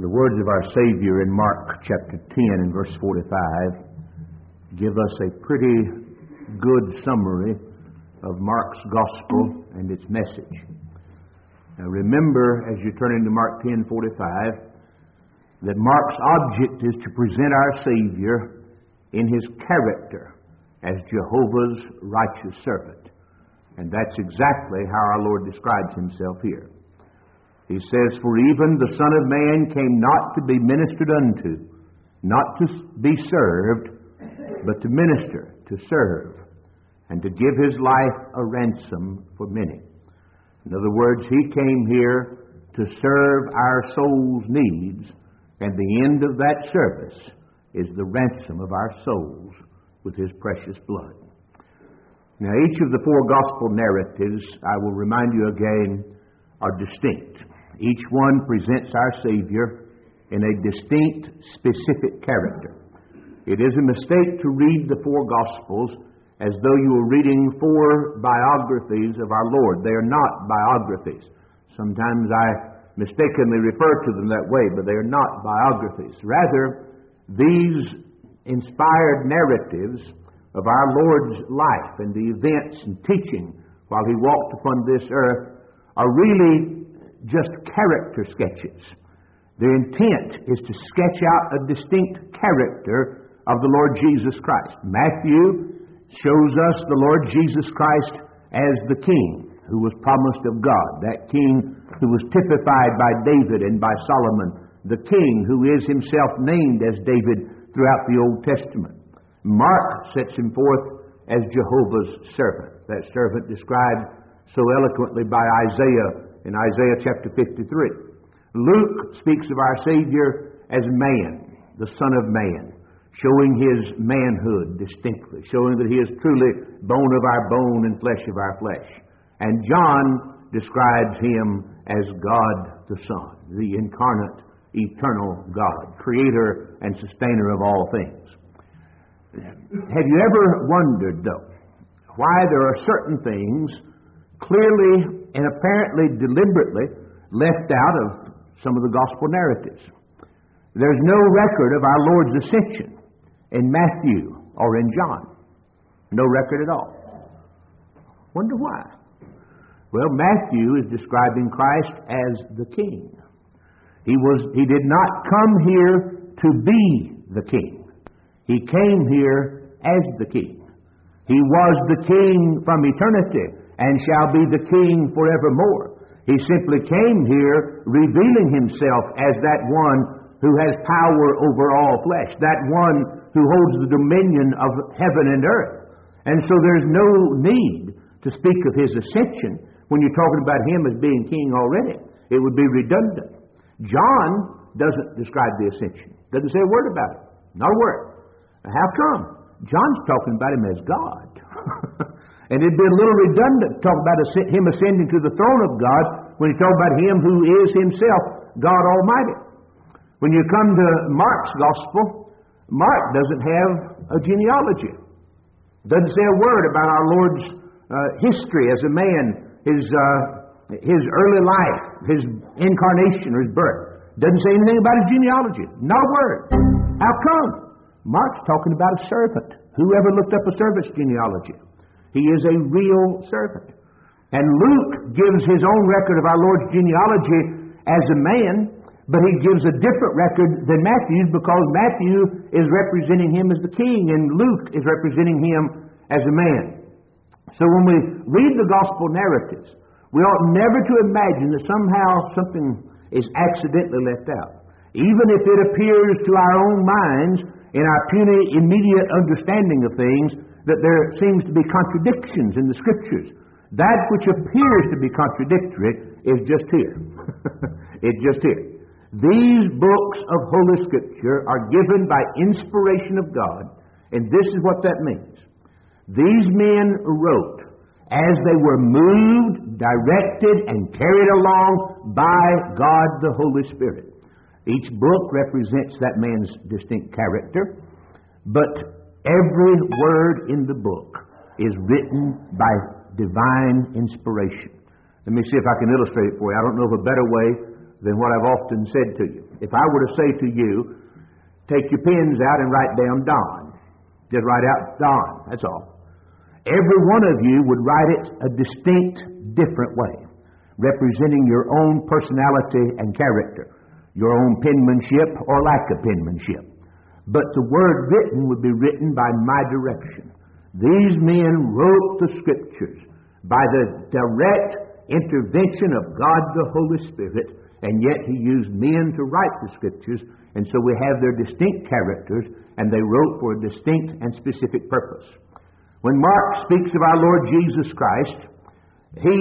The words of our Savior in Mark chapter 10 and verse 45 give us a pretty good summary of Mark's gospel and its message. Now remember, as you turn into Mark 10:45, that Mark's object is to present our Savior in His character as Jehovah's righteous servant. And that's exactly how our Lord describes Himself here. He says, "For even the Son of Man came not to be ministered unto, not to be served, but to minister, to serve, and to give His life a ransom for many." In other words, He came here to serve our soul's needs, and the end of that service is the ransom of our souls with His precious blood. Now, each of the four gospel narratives, I will remind you again, are distinct. Each one presents our Savior in a distinct, specific character. It is a mistake to read the four Gospels as though you were reading four biographies of our Lord. They are not biographies. Sometimes I mistakenly refer to them that way, but they are not biographies. Rather, these inspired narratives of our Lord's life and the events and teaching while He walked upon this earth are really just character sketches. Their intent is to sketch out a distinct character of the Lord Jesus Christ. Matthew shows us the Lord Jesus Christ as the King who was promised of God, that King who was typified by David and by Solomon, the King who is Himself named as David throughout the Old Testament. Mark sets Him forth as Jehovah's servant, that servant described so eloquently by Isaiah in Isaiah chapter 53. Luke speaks of our Savior as man, the Son of Man, showing His manhood distinctly, showing that He is truly bone of our bone and flesh of our flesh. And John describes Him as God the Son, the incarnate, eternal God, creator and sustainer of all things. Have you ever wondered, though, why there are certain things clearly and apparently deliberately left out of some of the gospel narratives? There's no record of our Lord's ascension in Matthew or in John. No record at all. Wonder why? Well, Matthew is describing Christ as the King. He did not come here to be the King. He came here as the King. He was the King from eternity and shall be the King forevermore. He simply came here revealing Himself as that one who has power over all flesh, that one who holds the dominion of heaven and earth. And so there's no need to speak of His ascension when you're talking about Him as being King already. It would be redundant. John doesn't describe the ascension. Doesn't say a word about it. Not a word. Now, how come? John's talking about Him as God. And it'd be a little redundant to talk about Him ascending to the throne of God when you talk about Him who is Himself God Almighty. When you come to Mark's Gospel, Mark doesn't have a genealogy. Doesn't say a word about our Lord's history as a man, His early life, His incarnation or His birth. Doesn't say anything about His genealogy. Not a word. How come? Mark's talking about a servant. Whoever looked up a servant's genealogy? He is a real servant. And Luke gives his own record of our Lord's genealogy as a man, but he gives a different record than Matthew's because Matthew is representing Him as the King and Luke is representing Him as a man. So when we read the gospel narratives, we ought never to imagine that somehow something is accidentally left out. Even if it appears to our own minds in our puny, immediate understanding of things that there seems to be contradictions in the Scriptures. That which appears to be contradictory is just here. It's just here. These books of Holy Scripture are given by inspiration of God, and this is what that means. These men wrote as they were moved, directed, and carried along by God the Holy Spirit. Each book represents that man's distinct character, but every word in the book is written by divine inspiration. Let me see if I can illustrate it for you. I don't know of a better way than what I've often said to you. If I were to say to you, take your pens out and write down Don. Just write out Don, that's all. Every one of you would write it a distinct, different way, representing your own personality and character, your own penmanship or lack of penmanship. But the word written would be written by my direction. These men wrote the Scriptures by the direct intervention of God the Holy Spirit, and yet He used men to write the Scriptures, and so we have their distinct characters, and they wrote for a distinct and specific purpose. When Mark speaks of our Lord Jesus Christ, he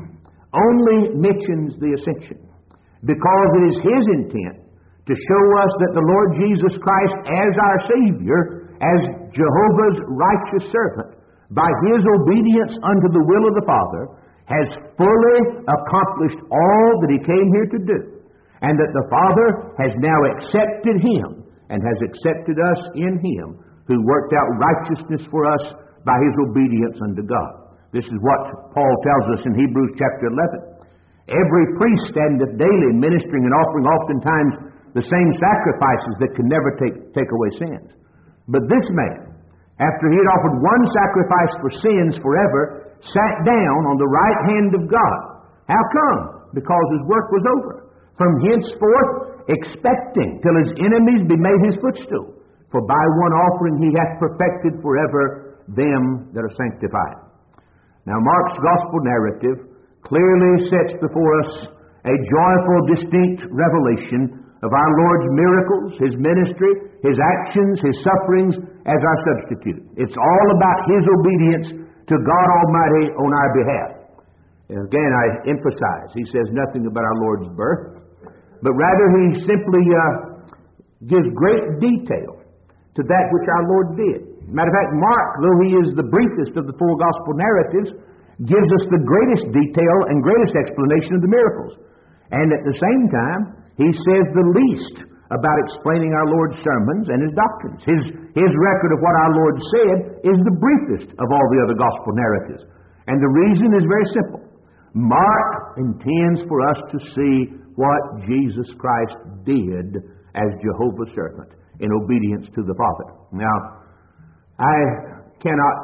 only mentions the ascension because it is His intent to show us that the Lord Jesus Christ as our Savior, as Jehovah's righteous servant, by His obedience unto the will of the Father, has fully accomplished all that He came here to do, and that the Father has now accepted Him and has accepted us in Him, who worked out righteousness for us by His obedience unto God. This is what Paul tells us in Hebrews chapter 11. Every priest standeth daily ministering and offering oftentimes the same sacrifices that can never take away sins. But this man, after he had offered one sacrifice for sins forever, sat down on the right hand of God. How come? Because his work was over. From henceforth, expecting till his enemies be made his footstool. For by one offering he hath perfected forever them that are sanctified. Now Mark's gospel narrative clearly sets before us a joyful, distinct revelation of our Lord's miracles, His ministry, His actions, His sufferings as our substitute. It's all about His obedience to God Almighty on our behalf. And again, I emphasize, He says nothing about our Lord's birth, but rather He simply gives great detail to that which our Lord did. Matter of fact, Mark, though he is the briefest of the four gospel narratives, gives us the greatest detail and greatest explanation of the miracles. And at the same time, he says the least about explaining our Lord's sermons and His doctrines. His record of what our Lord said is the briefest of all the other gospel narratives. And the reason is very simple. Mark intends for us to see what Jesus Christ did as Jehovah's servant in obedience to the Father. Now, I cannot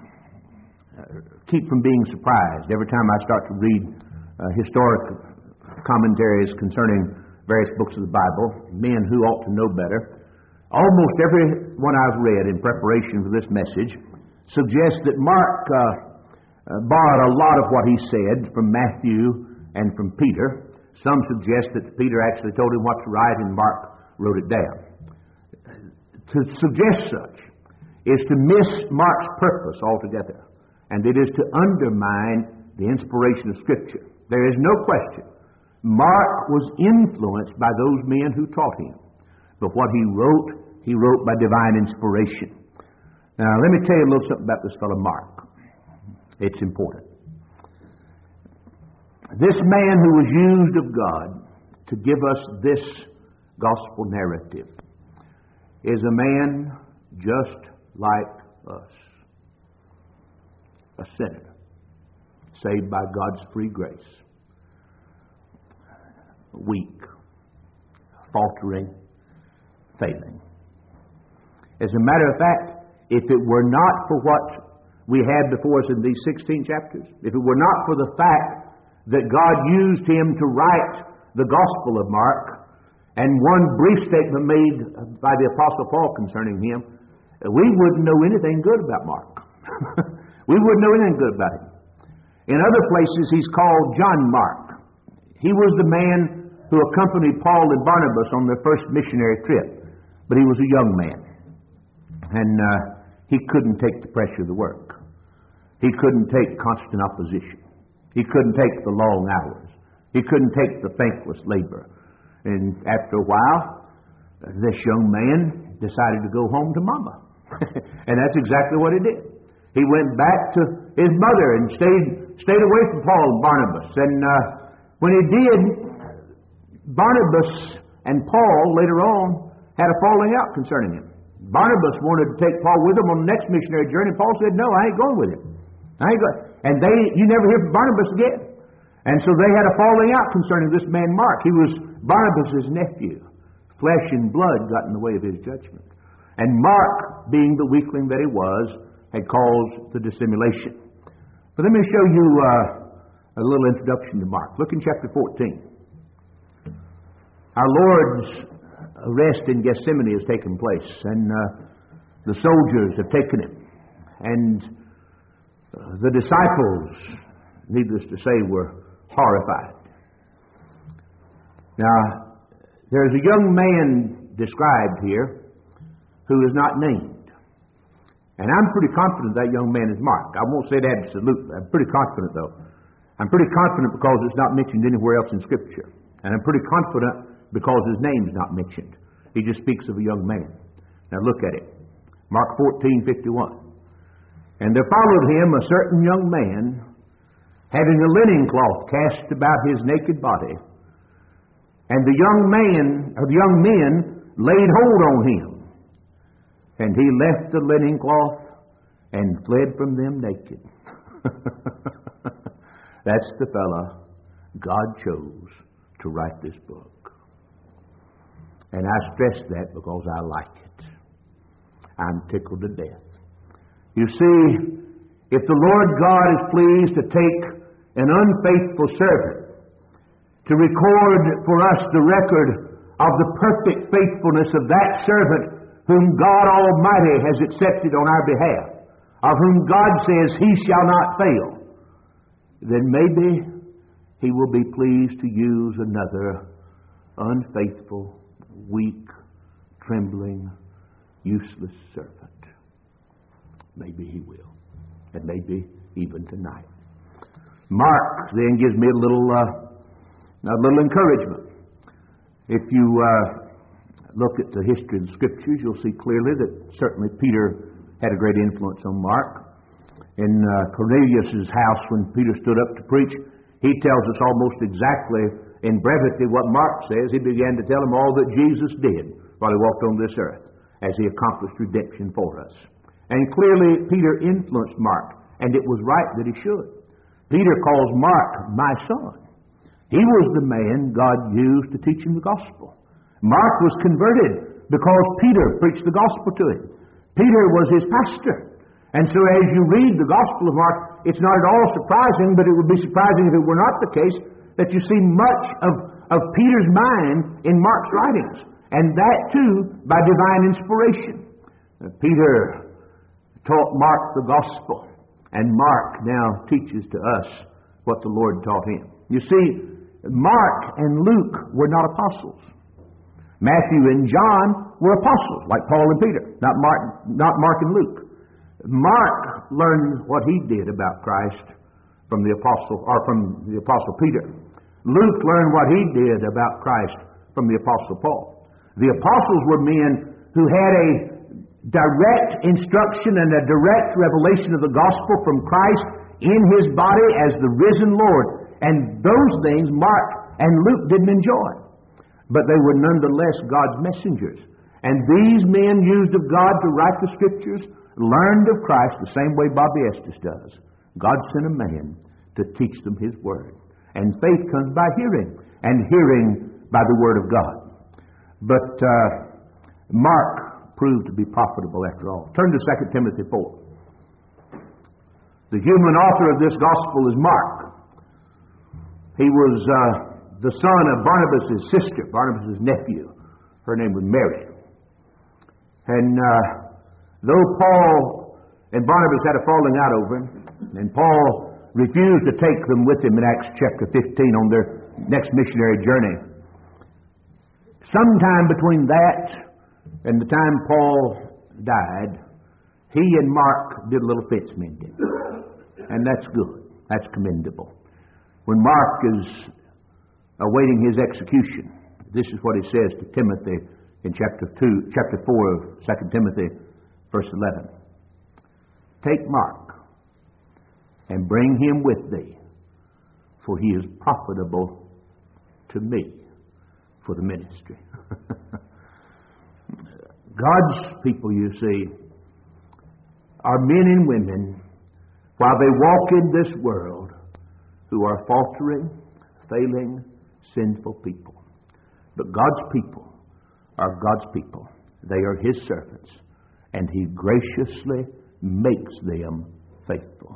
keep from being surprised every time I start to read historic commentaries concerning various books of the Bible, men who ought to know better. Almost every one I've read in preparation for this message suggests that Mark borrowed a lot of what he said from Matthew and from Peter. Some suggest that Peter actually told him what to write and Mark wrote it down. To suggest such is to miss Mark's purpose altogether, and it is to undermine the inspiration of Scripture. There is no question Mark was influenced by those men who taught him, but what he wrote by divine inspiration. Now, let me tell you a little something about this fellow Mark. It's important. This man who was used of God to give us this gospel narrative is a man just like us, a sinner, saved by God's free grace, weak, faltering, failing. As a matter of fact, if it were not for what we had before us in these 16 chapters, if it were not for the fact that God used him to write the Gospel of Mark, and one brief statement made by the Apostle Paul concerning him, we wouldn't know anything good about Mark. We wouldn't know anything good about him. In other places, he's called John Mark. He was the man who accompanied Paul and Barnabas on their first missionary trip, but he was a young man, and he couldn't take the pressure of the work. He couldn't take constant opposition. He couldn't take the long hours. He couldn't take the thankless labor. And after a while, this young man decided to go home to Mama. And that's exactly what he did. He went back to his mother and stayed away from Paul and Barnabas. And when he did, Barnabas and Paul later on had a falling out concerning him. Barnabas wanted to take Paul with him on the next missionary journey. Paul said, "No, I ain't going with him. I ain't going." And you never hear from Barnabas again. And so they had a falling out concerning this man Mark. He was Barnabas' nephew. Flesh and blood got in the way of his judgment. And Mark, being the weakling that he was, had caused the dissimulation. But let me show you a little introduction to Mark. Look in chapter 14. Our Lord's arrest in Gethsemane has taken place, and the soldiers have taken him. And the disciples, needless to say, were horrified. Now, there's a young man described here who is not named. And I'm pretty confident that young man is Mark. I won't say it absolutely. I'm pretty confident, though. I'm pretty confident because it's not mentioned anywhere else in Scripture. And I'm pretty confident because his name's not mentioned. He just speaks of a young man. Now look at it. Mark 14:51. And there followed him a certain young man, having a linen cloth cast about his naked body. And the young men laid hold on him. And he left the linen cloth and fled from them naked. That's the fella God chose to write this book. And I stress that because I like it. I'm tickled to death. You see, if the Lord God is pleased to take an unfaithful servant to record for us the record of the perfect faithfulness of that servant whom God Almighty has accepted on our behalf, of whom God says He shall not fail, then maybe He will be pleased to use another unfaithful, weak, trembling, useless servant. Maybe He will. And maybe even tonight. Mark then gives me a little encouragement. If you look at the history of the Scriptures, you'll see clearly that certainly Peter had a great influence on Mark. In Cornelius' house, when Peter stood up to preach, he tells us almost exactly in brevity what Mark says. He began to tell him all that Jesus did while He walked on this earth as He accomplished redemption for us. And clearly Peter influenced Mark, and it was right that he should. Peter calls Mark my son. He was the man God used to teach him the gospel. Mark was converted because Peter preached the gospel to him. Peter was his pastor. And so as you read the Gospel of Mark, it's not at all surprising, but it would be surprising if it were not the case, that you see much of Peter's mind in Mark's writings. And that too by divine inspiration. Peter taught Mark the gospel, and Mark now teaches to us what the Lord taught him. You see, Mark and Luke were not apostles. Matthew and John were apostles, like Paul and Peter, not Mark and Luke. Mark learned what he did about Christ from the apostle Peter. Luke learned what he did about Christ from the apostle Paul. The apostles were men who had a direct instruction and a direct revelation of the gospel from Christ in His body as the risen Lord. And those things Mark and Luke didn't enjoy. But they were nonetheless God's messengers. And these men used of God to write the Scriptures learned of Christ the same way Bobby Estes does. God sent a man to teach them His Word. And faith comes by hearing, and hearing by the Word of God. But Mark proved to be profitable after all. Turn to 2 Timothy 4. The human author of this gospel is Mark. He was the son of Barnabas' sister, Barnabas' nephew. Her name was Mary. And though Paul and Barnabas had a falling out over him, and Paul refused to take them with him in Acts chapter 15 on their next missionary journey, sometime between that and the time Paul died, he and Mark did a little fence mending. And that's good. That's commendable. When Mark is awaiting his execution, this is what he says to Timothy in chapter 4 of 2 Timothy, verse 11. Take Mark and bring him with thee, for he is profitable to me for the ministry. God's people, you see, are men and women, while they walk in this world, who are faltering, failing, sinful people. But God's people are God's people. They are His servants. And He graciously makes them faithful.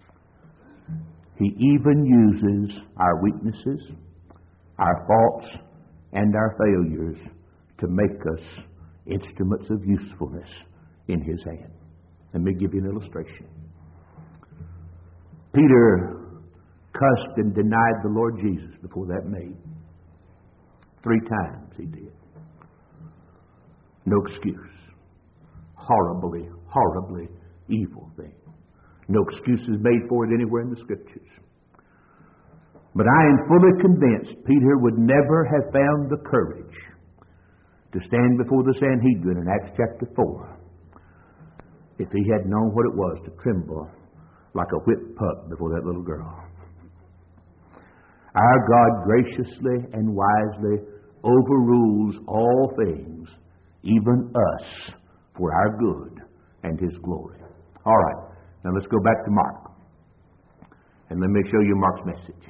He even uses our weaknesses, our faults, and our failures to make us instruments of usefulness in His hand. Let me give you an illustration. Peter cussed and denied the Lord Jesus before that maid. 3 times he did. No excuse. Horribly, horribly evil thing. No excuses made for it anywhere in the Scriptures. But I am fully convinced Peter would never have found the courage to stand before the Sanhedrin in Acts chapter 4 if he had known what it was to tremble like a whipped pup before that little girl. Our God graciously and wisely overrules all things, even us, for our good and His glory. All right, now let's go back to Mark. And let me show you Mark's message.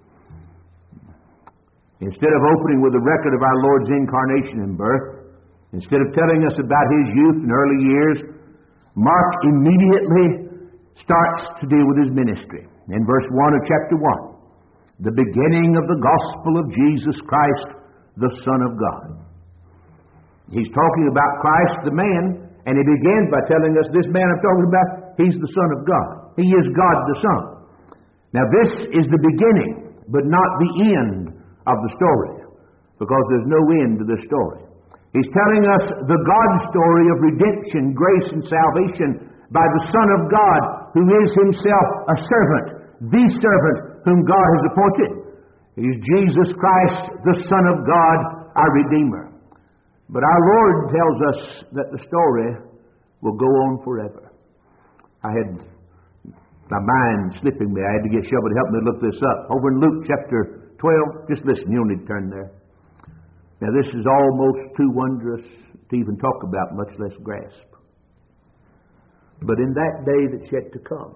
Instead of opening with a record of our Lord's incarnation and birth, instead of telling us about His youth and early years, Mark immediately starts to deal with His ministry. In verse 1 of chapter 1, the beginning of the gospel of Jesus Christ, the Son of God. He's talking about Christ the man, and he begins by telling us this man I'm talking about, He's the Son of God. He is God the Son. Now this is the beginning, but not the end of the story, because there's no end to this story. He's telling us the God story of redemption, grace, and salvation by the Son of God, who is Himself a servant, the servant whom God has appointed. He's Jesus Christ, the Son of God, our Redeemer. But our Lord tells us that the story will go on forever. I had my mind slipping me. I had to get Shelby to help me look this up. Over in Luke chapter 12, just listen, you don't need to turn there. Now this is almost too wondrous to even talk about, much less grasp. But in that day that's yet to come,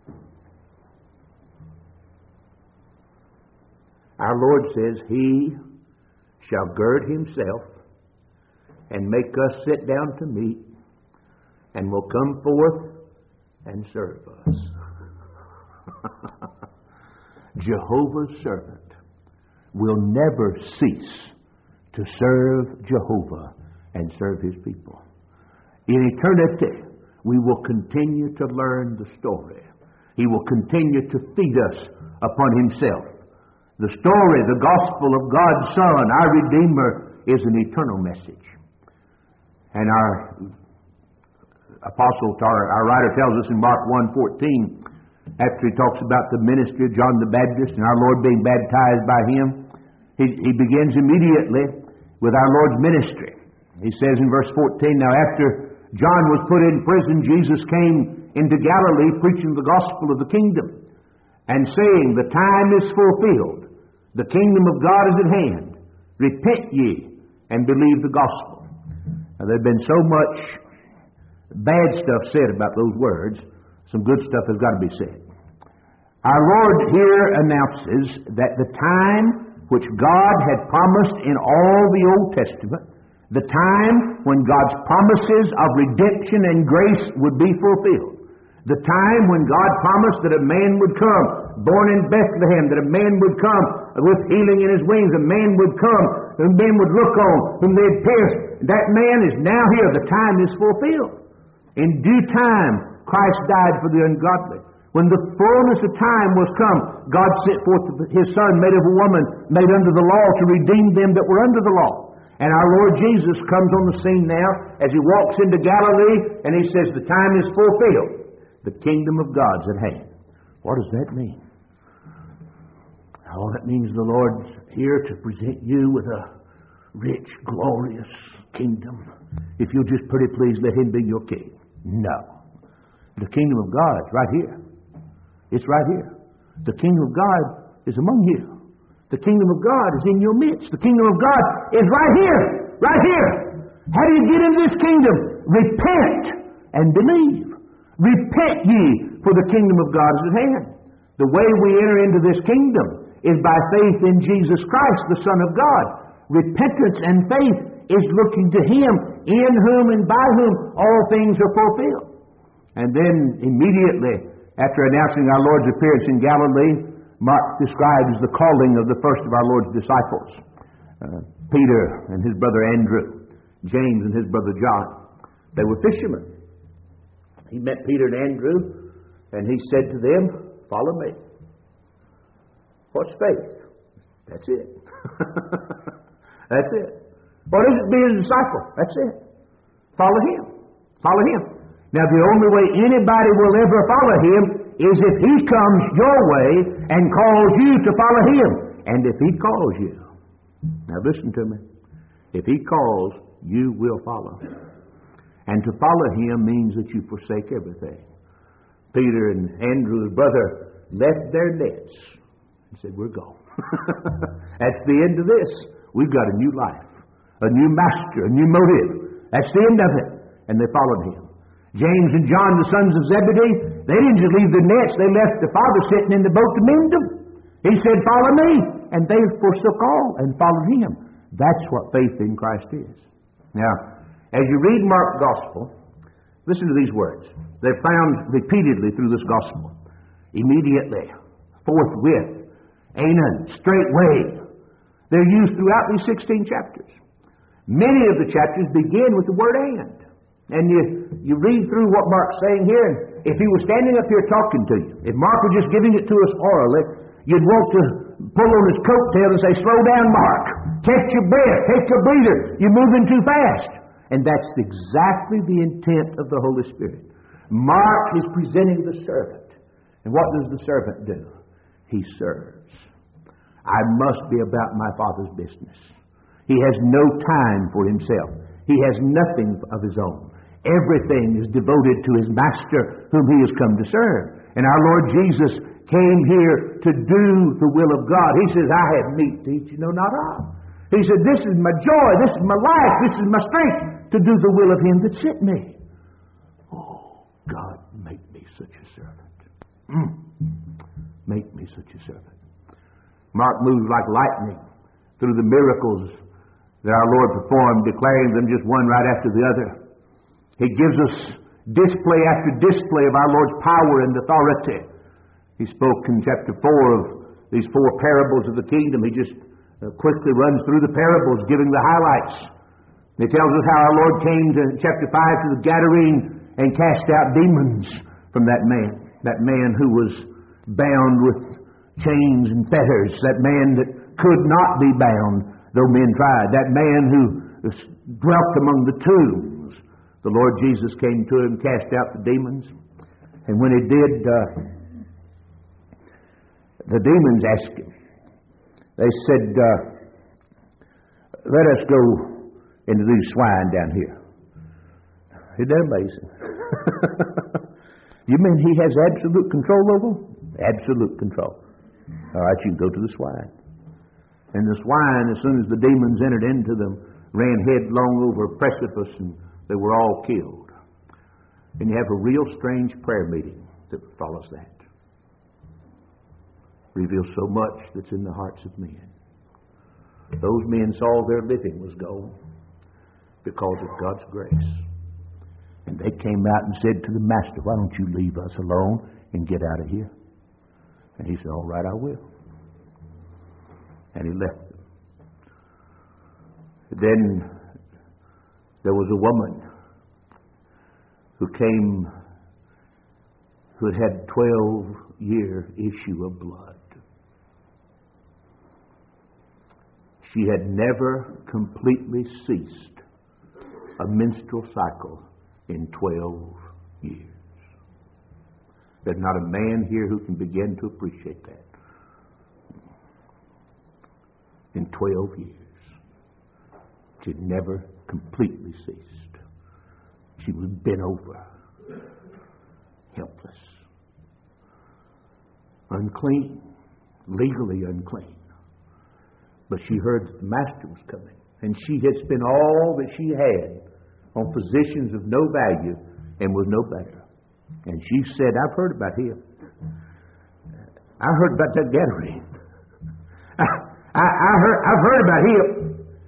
our Lord says, He shall gird Himself and make us sit down to meat, and will come forth and serve us. Jehovah's servant will never cease to serve Jehovah and serve His people. In eternity, we will continue to learn the story. He will continue to feed us upon Himself. The story, the gospel of God's Son, our Redeemer, is an eternal message. And our apostle, our writer tells us in Mark 1:14, after he talks about the ministry of John the Baptist and our Lord being baptized by him, he begins immediately with our Lord's ministry. He says in verse 14, Now after John was put in prison, Jesus came into Galilee preaching the gospel of the kingdom and saying, The time is fulfilled. The kingdom of God is at hand. Repent ye and believe the gospel. Now, there had been so much bad stuff said about those words. Some good stuff has got to be said. Our Lord here announces that the time which God had promised in all the Old Testament, the time when God's promises of redemption and grace would be fulfilled, the time when God promised that a man would come, born in Bethlehem, that a man would come with healing in his wings, a man would come, whom men would look on, whom they'd pierce. That man is now here. The time is fulfilled. In due time, Christ died for the ungodly. When the fullness of time was come, God sent forth His Son, made of a woman, made under the law, to redeem them that were under the law. And our Lord Jesus comes on the scene now as He walks into Galilee, and He says, The time is fulfilled. The kingdom of God's at hand. What does that mean? Oh, that means the Lord's here to present you with a rich, glorious kingdom. If you'll just pretty please let Him be your king. No. The kingdom of God is right here. It's right here. The kingdom of God is among you. The kingdom of God is in your midst. The kingdom of God is right here. Right here. How do you get into this kingdom? Repent and believe. Repent ye, for the kingdom of God is at hand. The way we enter into this kingdom is by faith in Jesus Christ, the Son of God. repentance and faith is looking to Him, in whom and by whom all things are fulfilled. And then immediately after announcing our Lord's appearance in Galilee, Mark describes the calling of the first of our Lord's disciples, Peter and his brother Andrew, James and his brother John. They were fishermen. He met Peter and Andrew, and he said to them, "Follow me." What's faith? That's it. That's it. What is it being a disciple? That's it. Follow Him. Follow Him. Now, the only way anybody will ever follow Him is if He comes your way and calls you to follow Him. And if He calls you, now listen to me, if He calls, you will follow. And to follow Him means that you forsake everything. Peter and Andrew, his brother, left their nets and said, "We're gone." That's the end of this. We've got a new life, a new master, a new motive. That's the end of it. And they followed Him. James and John, the sons of Zebedee, they didn't just leave the nets. They left the Father sitting in the boat to mend them. He said, "Follow me." And they forsook all and followed Him. That's what faith in Christ is. Now, as you read Mark's Gospel, listen to these words. They're found repeatedly through this Gospel. Immediately, forthwith, anon, straightway. They're used throughout these 16 chapters. Many of the chapters begin with the word "and." And you read through what Mark's saying here, and if he was standing up here talking to you, if Mark were just giving it to us orally, you'd want to pull on his coattail and say, "Slow down, Mark. Take your breath. Take your breather. You're moving too fast." And that's exactly the intent of the Holy Spirit. Mark is presenting the servant. And what does the servant do? He serves. I must be about my Father's business. He has no time for himself. He has nothing of his own. Everything is devoted to his Master whom he has come to serve. And our Lord Jesus came here to do the will of God. He says, "I have meat to eat you know not of." He said, "This is my joy, this is my life, this is my strength to do the will of Him that sent me." Oh, God, make me such a servant. Make me such a servant. Mark moves like lightning through the miracles that our Lord performed, declaring them just one right after the other. He gives us display after display of our Lord's power and authority. He spoke in chapter 4 of these 4 parables of the kingdom. He just quickly runs through the parables, giving the highlights. He tells us how our Lord came to chapter 5 to the Gadarene and cast out demons from that man who was bound with chains and fetters, that man that could not be bound, though men tried, that man who dwelt among the tombs. The Lord Jesus came to him, cast out the demons, and when He did, the demons asked Him. They said, "Let us go into these swine down here." Isn't that amazing? You mean He has absolute control over them? Absolute control. All right, you can go to the swine. And the swine, as soon as the demons entered into them, ran headlong over a precipice, and they were all killed. And you have a real strange prayer meeting that follows that. Reveals so much that's in the hearts of men. Those men saw their living was gone because of God's grace. And they came out and said to the Master, "Why don't you leave us alone and get out of here?" And He said, "All right, I will." And He left them. Then there was a woman who came, who had had 12-year issue of blood. She had never completely ceased a menstrual cycle in 12 years. There's not a man here who can begin to appreciate that. In 12 years. She had never completely ceased. She was bent over, helpless, unclean, legally unclean. But she heard that the Master was coming. And she had spent all that she had on physicians of no value and was no better. And she said, "I've heard about Him. I heard about that Gadarene. I've heard about Him.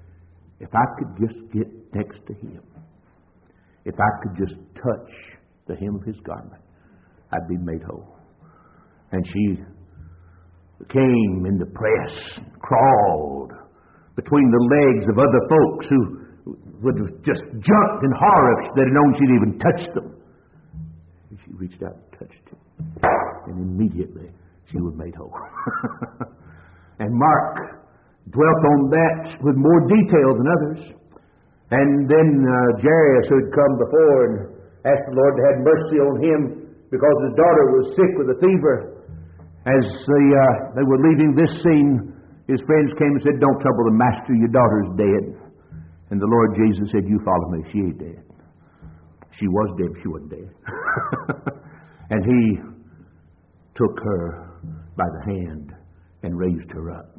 if I could just get next to him, if I could just touch the hem of his garment, I'd be made whole. And she came in the press, crawled between the legs of other folks who would have just jumped in horror if they'd known she'd even touched them. And she reached out and touched him. And immediately she was made whole. And Mark dwelt on that with more detail than others. And then Jairus, who had come before and asked the Lord to have mercy on him because his daughter was sick with a fever. As they were leaving this scene, his friends came and said, "Don't trouble the master, your daughter's dead." And the Lord Jesus said, "You follow me, she ain't dead." She was dead, she wasn't dead. And he took her by the hand and raised her up.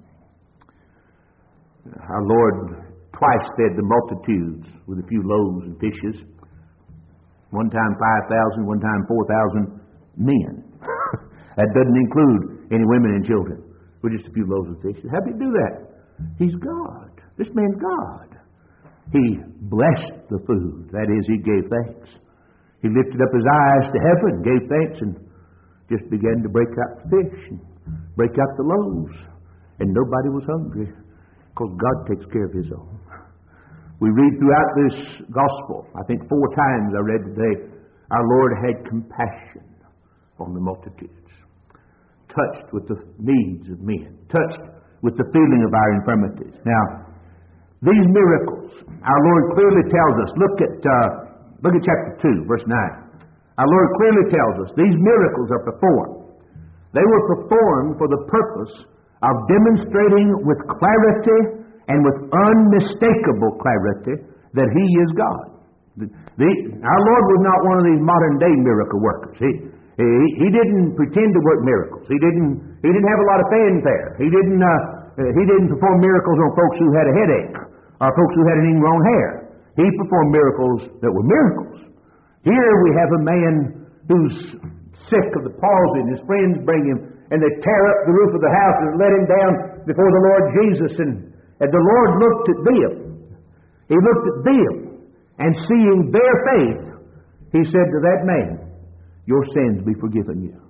Our Lord twice fed the multitudes with a few loaves and fishes. One time 5,000, one time 4,000 men. That doesn't include any women and children. With just a few loaves of fish. How did he do that? He's God. This man's God. He blessed the food. That is, he gave thanks. He lifted up his eyes to heaven, gave thanks, and just began to break out the fish and break out the loaves. And nobody was hungry because God takes care of his own. We read throughout this gospel, I think 4 times I read today, our Lord had compassion on the multitudes. Touched with the needs of men, touched with the feeling of our infirmities. Now, these miracles, our Lord clearly tells us, look at chapter 2, verse 9. Our Lord clearly tells us these miracles are performed. They were performed for the purpose of demonstrating with clarity and with unmistakable clarity that He is God. Our Lord was not one of these modern day miracle workers. He didn't pretend to work miracles. He didn't have a lot of fanfare. He didn't perform miracles on folks who had a headache or folks who had an ingrown hair. He performed miracles that were miracles. Here we have a man who's sick of the palsy, and his friends bring him, and they tear up the roof of the house and let him down before the Lord Jesus. And the Lord looked at them. He looked at them, and seeing their faith, He said to that man, "Your sins be forgiven you."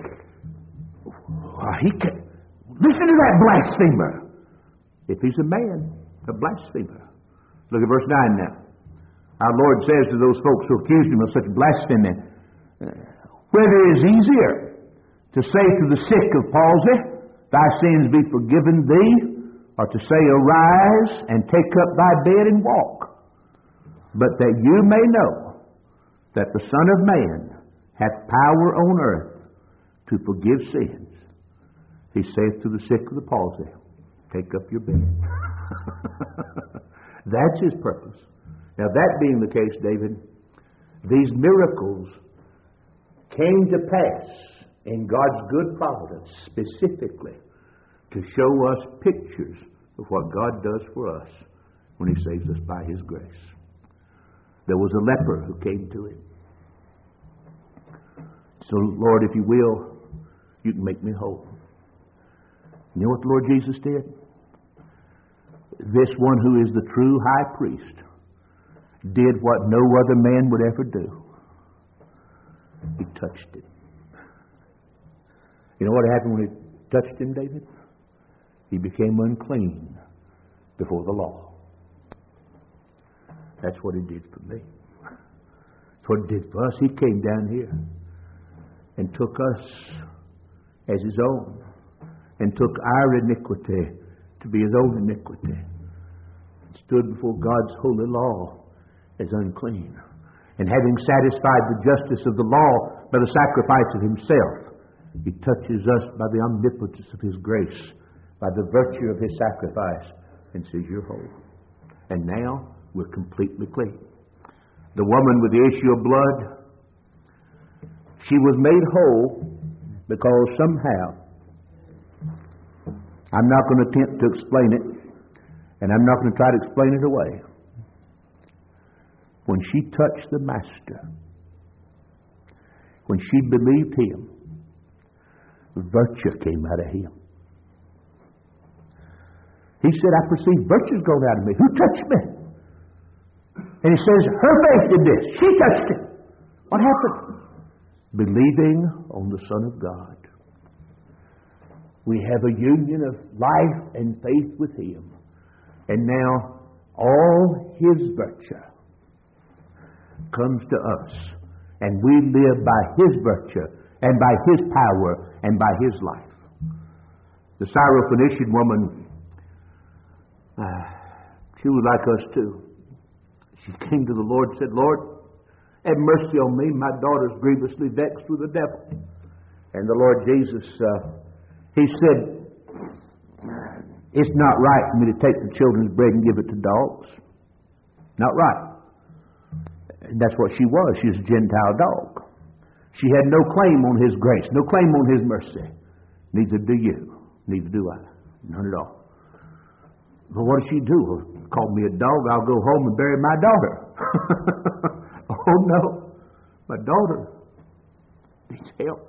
Listen to that blasphemer. If he's a man, a blasphemer. Look at verse 9 now. Our Lord says to those folks who accused him of such blasphemy, "Whether it is easier to say to the sick of palsy, thy sins be forgiven thee, or to say, arise and take up thy bed and walk? But that you may know that the Son of Man hath power on earth to forgive sins. He saith to the sick of the palsy, take up your bed." That's His purpose. Now, that being the case, David, these miracles came to pass in God's good providence specifically to show us pictures of what God does for us when He saves us by His grace. There was a leper who came to Him. So, Lord, if you will, you can make me whole. You know what the Lord Jesus did? This one who is the true high priest did what no other man would ever do. He touched him. You know what happened when He touched him, David? He became unclean before the law. That's what He did for me. That's what He did for us. He came down here and took us as His own, and took our iniquity to be His own iniquity, and stood before God's holy law as unclean. And having satisfied the justice of the law by the sacrifice of Himself, He touches us by the omnipotence of His grace, by the virtue of His sacrifice, and says, "You're whole." And now we're completely clean. The woman with the issue of blood, she was made whole because somehow, I'm not going to attempt to explain it, and I'm not going to try to explain it away. When she touched the Master, when she believed Him, virtue came out of Him. He said, I perceive virtue's gone out of me. Who touched me? And he says, her faith did this. She touched it. What happened? Believing on the Son of God. We have a union of life and faith with Him. And now all His virtue comes to us. And we live by His virtue and by His power and by His life. The Syrophoenician woman, she was like us too. She came to the Lord and said, Lord, have mercy on me. My daughter's grievously vexed with the devil. And the Lord Jesus, He said, it's not right for me to take the children's bread and give it to dogs. Not right. And that's what she was. She was a Gentile dog. She had no claim on His grace, no claim on His mercy. Neither do you. Neither do I. None at all. But what does she do? Call me a dog, I'll go home and bury my daughter. Oh no. My daughter needs help.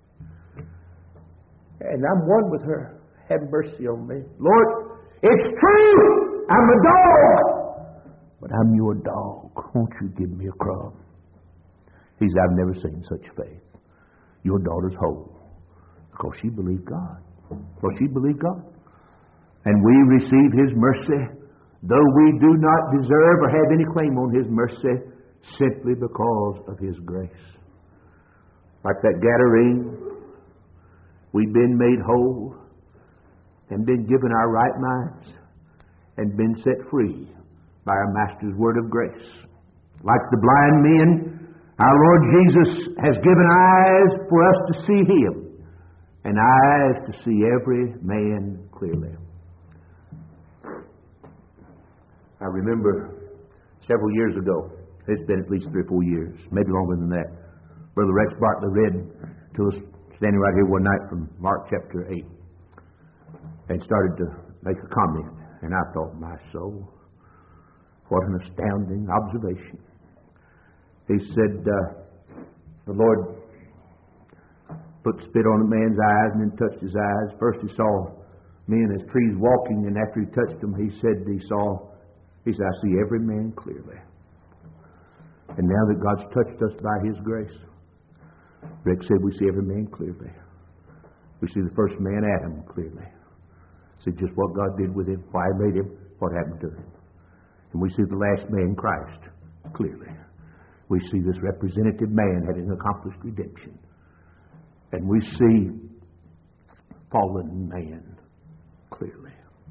And I'm one with her. Have mercy on me. Lord, it's true. I'm a dog. But I'm your dog. Won't you give me a crumb? He said, I've never seen such faith. Your daughter's whole. Because she believed God. Because she believed God. And we receive His mercy, though we do not deserve or have any claim on His mercy, simply because of His grace. Like that Gadarene, we've been made whole and been given our right minds and been set free by our Master's word of grace. Like the blind men, our Lord Jesus has given eyes for us to see Him and eyes to see every man clearly. I remember several years ago, it's been at least 3 or 4 years, maybe longer than that, Brother Rex Bartley read to us, standing right here one night from Mark chapter 8, and started to make a comment. And I thought, my soul, what an astounding observation. He said, the Lord put spit on a man's eyes and then touched his eyes. First he saw men as trees walking, and after He touched them, He said, I see every man clearly. And now that God's touched us by His grace, Rick said we see every man clearly. We see the first man, Adam, clearly. See just what God did with him, why He made him, what happened to him. And we see the last man, Christ, clearly. We see this representative man having accomplished redemption. And we see fallen man clearly.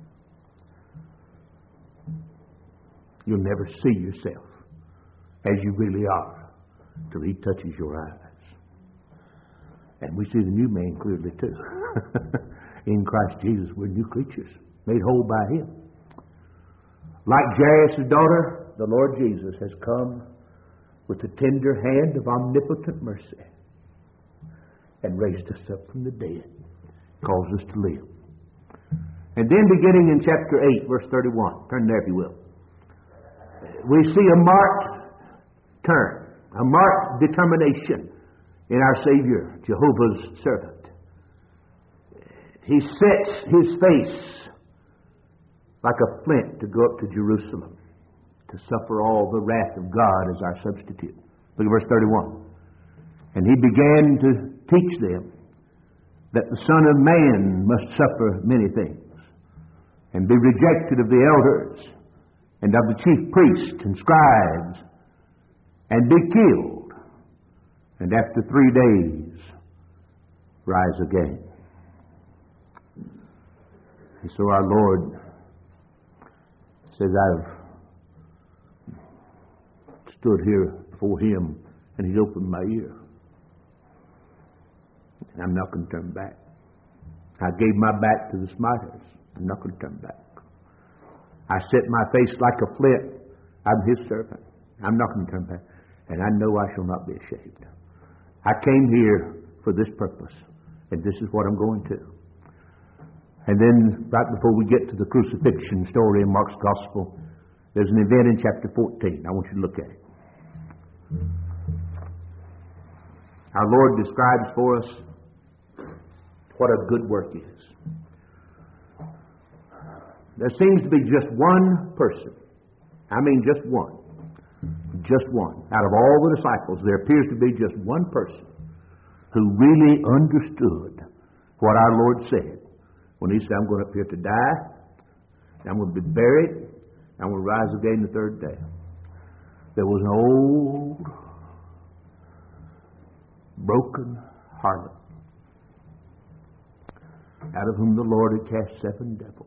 You'll never see yourself as you really are till He touches your eyes. And we see the new man clearly too. In Christ Jesus, we're new creatures, made whole by Him. Like Jairus' daughter, the Lord Jesus has come with the tender hand of omnipotent mercy and raised us up from the dead, calls us to live. And then beginning in chapter 8, verse 31, turn there if you will, we see a marked turn, a marked determination in our Savior, Jehovah's servant. He sets His face like a flint to go up to Jerusalem to suffer all the wrath of God as our substitute. Look at verse 31. And He began to teach them that the Son of Man must suffer many things and be rejected of the elders and of the chief priests and scribes, and be killed, and after 3 days rise again. And so our Lord says, I've stood here before Him, and He's opened my ear, and I'm not going to turn back. I gave my back to the smiters. I'm not going to turn back. I set my face like a flint. I'm His servant. I'm not going to turn back. And I know I shall not be ashamed. I came here for this purpose, and this is what I'm going to. And then, right before we get to the crucifixion story in Mark's Gospel, there's an event in chapter 14. I want you to look at it. Our Lord describes for us what a good work is. Our Lord describes for us what a good work is. He says, I have, 1 Peter chapter 1, verse 7. He says, I have given my back to the smiters. I'm not going to turn back. I came here for this purpose, and this is what I'm going to. And then, right before we get to the crucifixion story in Mark's Gospel, there's an event in chapter 14. I want you to look at it. Our Lord describes for us what a good work is. There seems to be just one person. I mean just one. Just one. Out of all the disciples, there appears to be just one person who really understood what our Lord said when He said, I'm going up here to die, I'm going to be buried, I'm going to rise again the third day. There was an old, broken harlot, out of whom the Lord had cast 7 devils.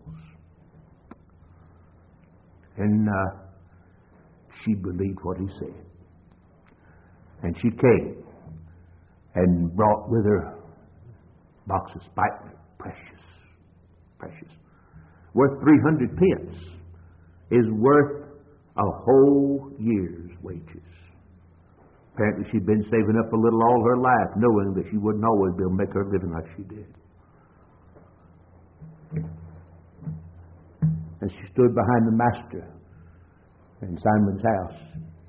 And she believed what He said. And she came and brought with her a box of spikenard, precious, worth 300 pence, is worth a whole year's wages. Apparently she'd been saving up a little all her life, knowing that she wouldn't always be able to make her living like she did. And she stood behind the Master in Simon's house.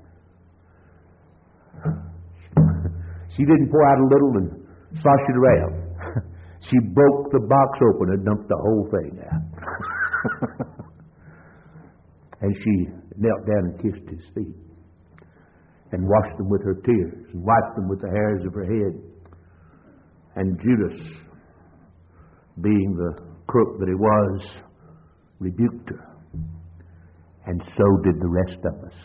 She didn't pour out a little and slosh it around. She broke the box open and dumped the whole thing out. And she knelt down and kissed His feet and washed them with her tears and wiped them with the hairs of her head. And Judas, being the crook that he was, rebuked her. And so did the rest of us.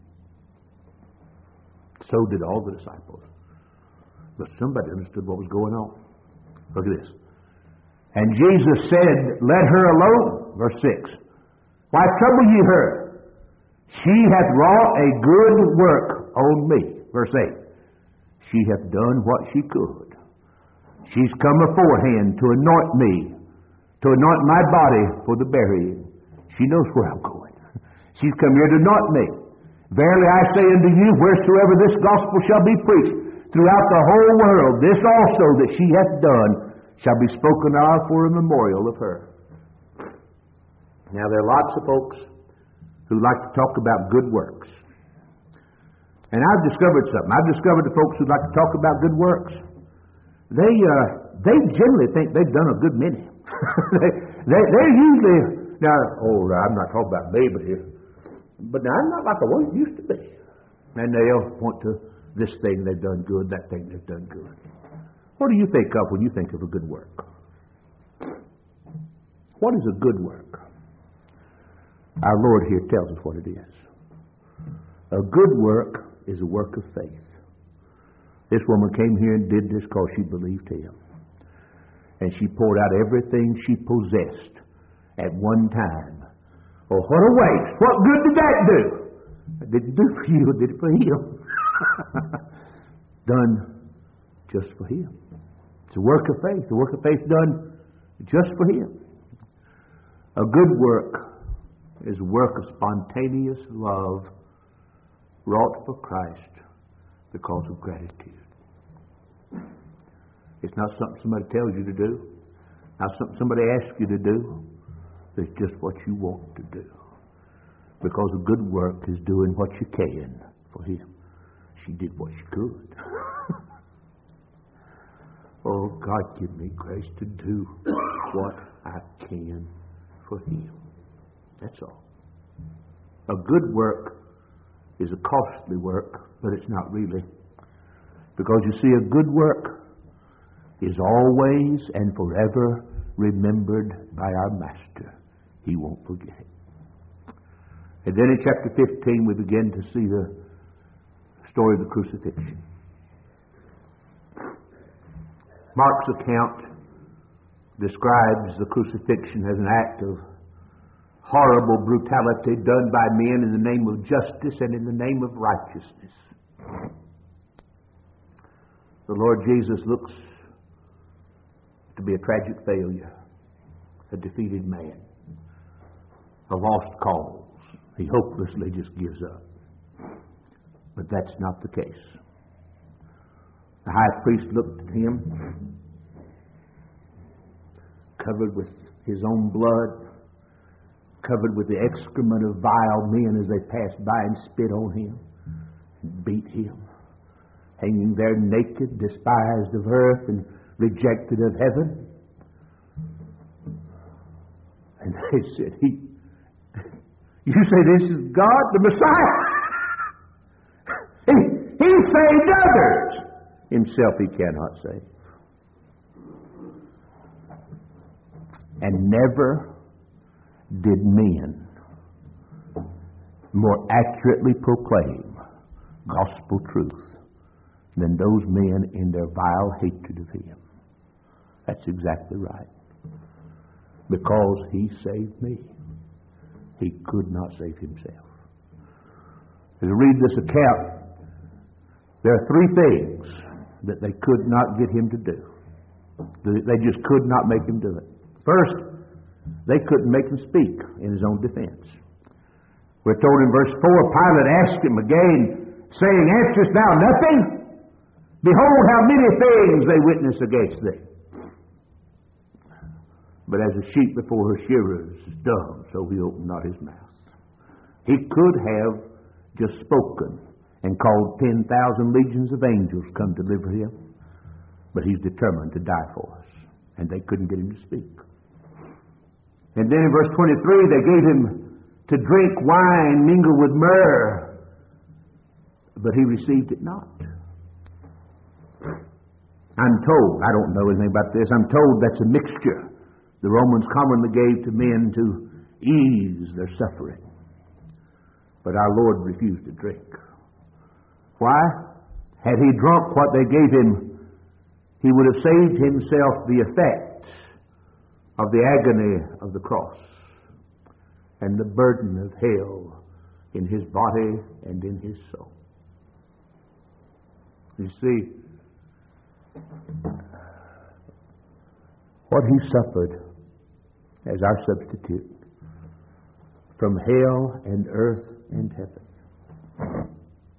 So did all the disciples. But somebody understood what was going on. Look at this. And Jesus said, let her alone. Verse 6. Why trouble ye her? She hath wrought a good work on me. Verse 8. She hath done what she could. She's come aforehand to anoint me, to anoint my body for the burying. She knows where I'm going. She's come here to anoint me. Verily I say unto you, wheresoever this gospel shall be preached throughout the whole world, this also that she hath done shall be spoken of for a memorial of her. Now there are lots of folks who like to talk about good works. And I've discovered something. I've discovered the folks who like to talk about good works, they generally think they've done a good many. They're usually, now, I'm not talking about me, but now I'm not like I was used to be. And they'll point to this thing they've done good, that thing they've done good. What do you think of when you think of a good work? What is a good work? Our Lord here tells us what it is. A good work is a work of faith. This woman came here and did this because she believed Him. And she poured out everything she possessed at one time. Oh, what a waste. What good did that do? It didn't do for you, it did it for Him. Done just for Him. It's a work of faith. The work of faith done just for Him. A good work is a work of spontaneous love wrought for Christ because of gratitude. It's not something somebody tells you to do. Not something somebody asks you to do. It's just what you want to do. Because a good work is doing what you can for Him. She did what she could. Oh, God, give me grace to do what I can for Him. That's all. A good work is a costly work, but it's not really. Because you see, a good work is always and forever remembered by our Master. He won't forget it. And then in chapter 15 we begin to see the story of the crucifixion. Mark's account describes the crucifixion as an act of horrible brutality done by men in the name of justice and in the name of righteousness. The Lord Jesus looks to be a tragic failure, a defeated man, a lost cause. He hopelessly just gives up. But that's not the case. The high priest looked at Him, covered with his own blood, covered with the excrement of vile men as they passed by and spit on Him, and beat Him, hanging there naked, despised of earth and rejected of heaven. And they said, you say this is God, the Messiah? He saved others. Himself he cannot save. And never did men more accurately proclaim gospel truth than those men in their vile hatred of him. That's exactly right. Because he saved me. He could not save himself. As I read this account, there are three things that they could not get him to do. They just could not make him do it. First, they couldn't make him speak in his own defense. We're told in verse 4, Pilate asked him again, saying, answerest thou nothing? Behold, how many things they witness against thee. But as a sheep before her shearers is dumb, so he opened not his mouth. He could have just spoken and called 10,000 legions of angels come to deliver him. But he's determined to die for us. And they couldn't get him to speak. And then in verse 23, they gave him to drink wine mingled with myrrh. But he received it not. I'm told, I don't know anything about this, I'm told that's a mixture the Romans commonly gave to men to ease their suffering. But our Lord refused to drink. Why? Had he drunk what they gave him, he would have saved himself the effects of the agony of the cross and the burden of hell in his body and in his soul. You see, what he suffered as our substitute from hell and earth and heaven,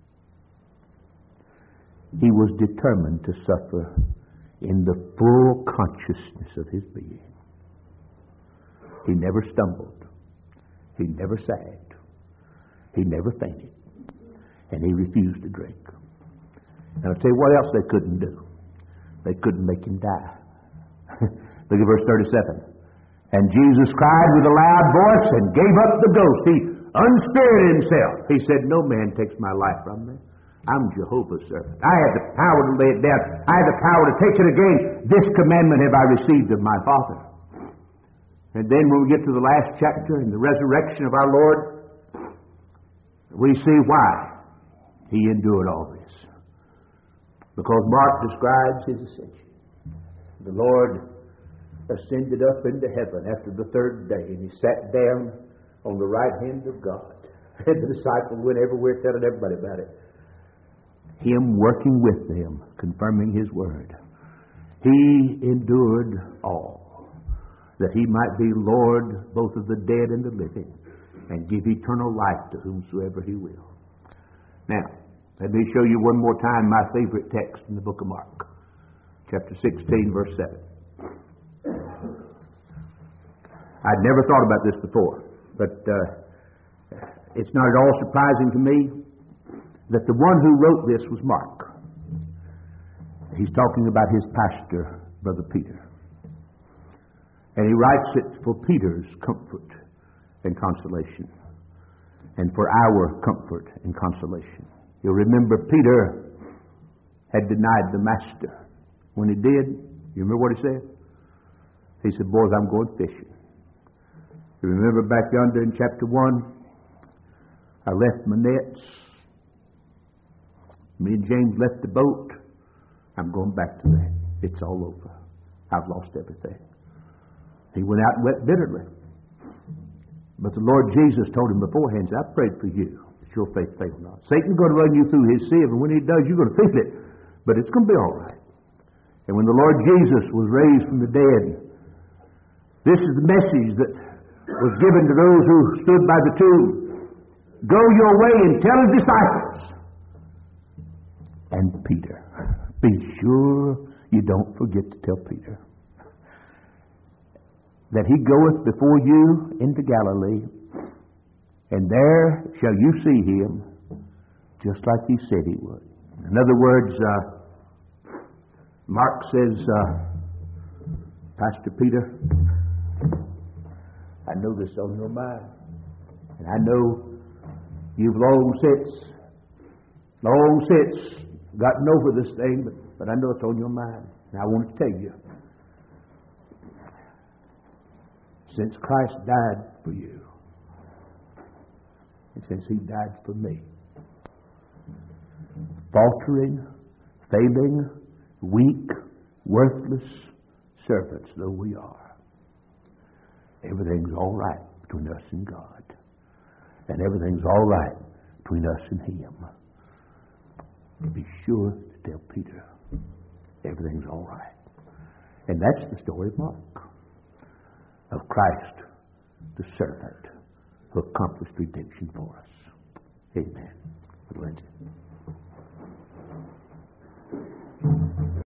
he was determined to suffer in the full consciousness of his being. He never stumbled. He never sagged. He never fainted. And he refused to drink. And I'll tell you what else they couldn't do. They couldn't make him die. Look at verse 37. And Jesus cried with a loud voice and gave up the ghost. He unspirited himself. He said, no man takes my life from me. I'm Jehovah's servant. I have the power to lay it down. I have the power to take it again. This commandment have I received of my Father. And then when we get to the last chapter in the resurrection of our Lord, we see why he endured all this. Because Mark describes his ascension. The Lord ascended up into heaven after the third day, and he sat down on the right hand of God. And the disciples went everywhere telling everybody about it. Him working with them, confirming his word. He endured all, that he might be Lord both of the dead and the living, and give eternal life to whomsoever he will. Now, let me show you one more time my favorite text in the book of Mark. Chapter 16, verse 7. I'd never thought about this before, but it's not at all surprising to me that the one who wrote this was Mark. He's talking about his pastor, Brother Peter. And he writes it for Peter's comfort and consolation, and for our comfort and consolation. You'll remember Peter had denied the master. When he did, you remember what he said? He said, boys, I'm going fishing. You remember back yonder in chapter 1, I left my nets. Me and James left the boat. I'm going back to that. It's all over. I've lost everything. He went out and wept bitterly. But the Lord Jesus told him beforehand, I prayed for you, that your faith fail not. Satan's going to run you through his sieve, and when he does, you're going to feel it. But it's going to be all right. And when the Lord Jesus was raised from the dead, this is the message that was given to those who stood by the tomb. Go your way and tell his disciples. And Peter, be sure you don't forget to tell Peter that he goeth before you into Galilee, and there shall you see him, just like he said he would. In other words, Mark says, Pastor Peter, I know this is on your mind. And I know you've long since gotten over this thing, but I know it's on your mind. And I want to tell you, since Christ died for you, and since He died for me, faltering, failing, weak, worthless servants though we are, everything's all right between us and God. And everything's all right between us and Him. Be sure to tell Peter everything's all right. And that's the story of Mark, of Christ, the servant who accomplished redemption for us. Amen. Lindsay.